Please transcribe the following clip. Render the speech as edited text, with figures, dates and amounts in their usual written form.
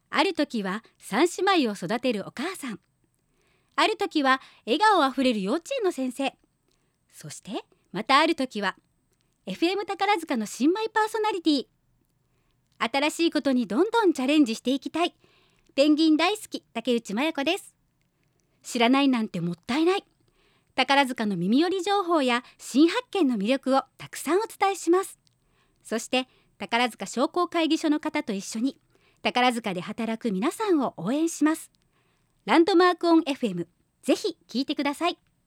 ある時は三姉妹を育てるお母さん、ある時は笑顔あふれる幼稚園の先生、そしてまたある時は FM 宝塚の新米パーソナリティ。新しいことにどんどんチャレンジしていきたいペンギン大好き竹内真也子です。知らないなんてもったいない。宝塚の耳寄り情報や新発見の魅力をたくさんお伝えします。そして宝塚商工会議所の方と一緒に宝塚で働く皆さんを応援します。ランドマークオン FM、 ぜひ聞いてください。